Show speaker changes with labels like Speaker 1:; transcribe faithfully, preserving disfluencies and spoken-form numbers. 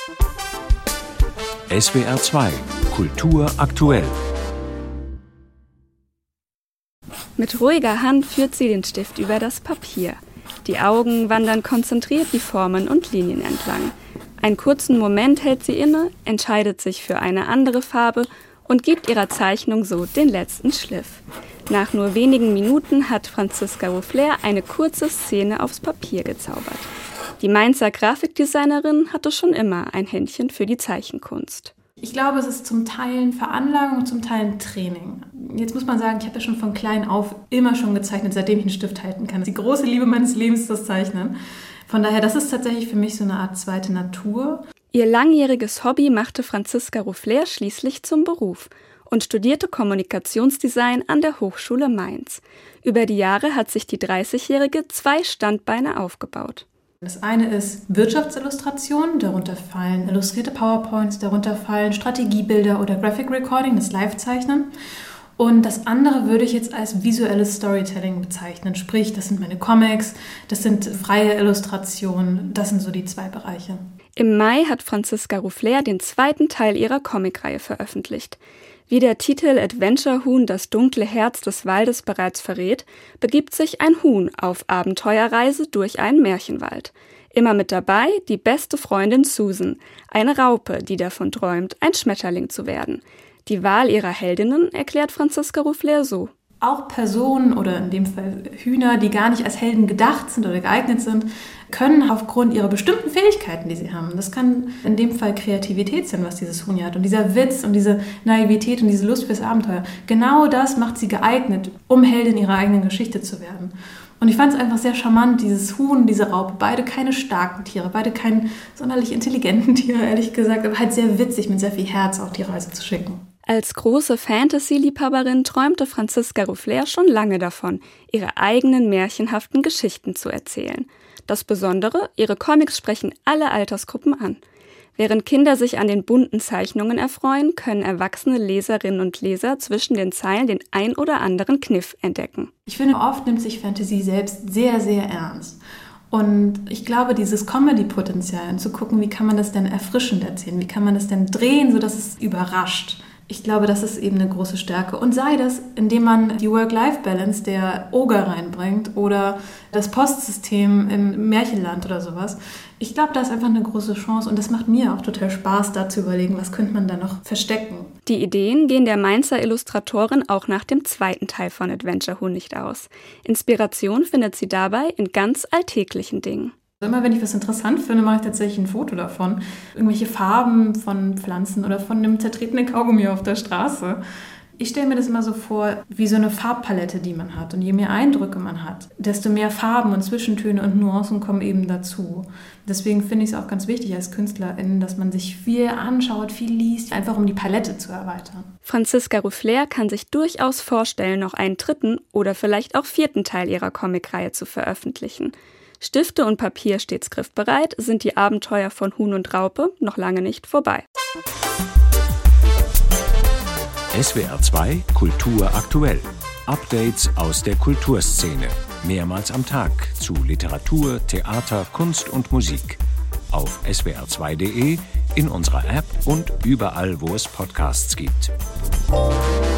Speaker 1: S W R zwei Kultur aktuell.
Speaker 2: Mit ruhiger Hand führt sie den Stift über das Papier. Die Augen wandern konzentriert die Formen und Linien entlang. Einen kurzen Moment hält sie inne, entscheidet sich für eine andere Farbe und gibt ihrer Zeichnung so den letzten Schliff. Nach nur wenigen Minuten hat Franziska Rouflair eine kurze Szene aufs Papier gezaubert. Die Mainzer Grafikdesignerin hatte schon immer ein Händchen für die Zeichenkunst.
Speaker 3: Ich glaube, es ist zum Teil Veranlagung und zum Teil Training. Jetzt muss man sagen, ich habe ja schon von klein auf immer schon gezeichnet, seitdem ich einen Stift halten kann. Die große Liebe meines Lebens ist das Zeichnen. Von daher, das ist tatsächlich für mich so eine Art zweite Natur.
Speaker 2: Ihr langjähriges Hobby machte Franziska Rouflair schließlich zum Beruf und studierte Kommunikationsdesign an der Hochschule Mainz. Über die Jahre hat sich die dreißigjährige zwei Standbeine aufgebaut.
Speaker 3: Das eine ist Wirtschaftsillustration, darunter fallen illustrierte PowerPoints, darunter fallen Strategiebilder oder Graphic Recording, das Live-Zeichnen. Und das andere würde ich jetzt als visuelles Storytelling bezeichnen, sprich, das sind meine Comics, das sind freie Illustrationen, das sind so die zwei Bereiche.
Speaker 2: Im Mai hat Franziska Rouflair den zweiten Teil ihrer Comicreihe veröffentlicht. Wie der Titel Adventure Huhn das dunkle Herz des Waldes bereits verrät, begibt sich ein Huhn auf Abenteuerreise durch einen Märchenwald. Immer mit dabei die beste Freundin Susan, eine Raupe, die davon träumt, ein Schmetterling zu werden. Die Wahl ihrer Heldinnen erklärt Franziska Rouflair so.
Speaker 3: Auch Personen oder in dem Fall Hühner, die gar nicht als Helden gedacht sind oder geeignet sind, können aufgrund ihrer bestimmten Fähigkeiten, die sie haben, das kann in dem Fall Kreativität sein, was dieses Huhn hat und dieser Witz und diese Naivität und diese Lust fürs Abenteuer, genau das macht sie geeignet, um Heldin ihrer eigenen Geschichte zu werden. Und ich fand es einfach sehr charmant, dieses Huhn, diese Raupe, beide keine starken Tiere, beide keine sonderlich intelligenten Tiere, ehrlich gesagt, aber halt sehr witzig, mit sehr viel Herz auf die Reise zu schicken.
Speaker 2: Als große Fantasy-Liebhaberin träumte Franziska Rouflair schon lange davon, ihre eigenen märchenhaften Geschichten zu erzählen. Das Besondere, ihre Comics sprechen alle Altersgruppen an. Während Kinder sich an den bunten Zeichnungen erfreuen, können erwachsene Leserinnen und Leser zwischen den Zeilen den ein oder anderen Kniff entdecken.
Speaker 3: Ich finde, oft nimmt sich Fantasy selbst sehr, sehr ernst. Und ich glaube, dieses Comedy-Potenzial, und zu gucken, wie kann man das denn erfrischend erzählen, wie kann man das denn drehen, sodass es überrascht. Ich glaube, das ist eben eine große Stärke. Und sei das, indem man die Work-Life-Balance der Oger reinbringt oder das Postsystem im Märchenland oder sowas. Ich glaube, da ist einfach eine große Chance und das macht mir auch total Spaß, da zu überlegen, was könnte man da noch verstecken.
Speaker 2: Die Ideen gehen der Mainzer Illustratorin auch nach dem zweiten Teil von Adventure Huhn nicht aus. Inspiration findet sie dabei in ganz alltäglichen Dingen.
Speaker 3: Immer wenn ich was interessant finde, mache ich tatsächlich ein Foto davon. Irgendwelche Farben von Pflanzen oder von einem zertretenen Kaugummi auf der Straße. Ich stelle mir das immer so vor, wie so eine Farbpalette, die man hat. Und je mehr Eindrücke man hat, desto mehr Farben und Zwischentöne und Nuancen kommen eben dazu. Deswegen finde ich es auch ganz wichtig als Künstlerin, dass man sich viel anschaut, viel liest, einfach um die Palette zu erweitern.
Speaker 2: Franziska Rouflair kann sich durchaus vorstellen, noch einen dritten oder vielleicht auch vierten Teil ihrer Comicreihe zu veröffentlichen. Stifte und Papier stets griffbereit, sind die Abenteuer von Huhn und Raupe noch lange nicht vorbei.
Speaker 1: S W R zwei Kultur aktuell. Updates aus der Kulturszene. Mehrmals am Tag zu Literatur, Theater, Kunst und Musik. Auf S W R zwei punkt de, in unserer App und überall, wo es Podcasts gibt.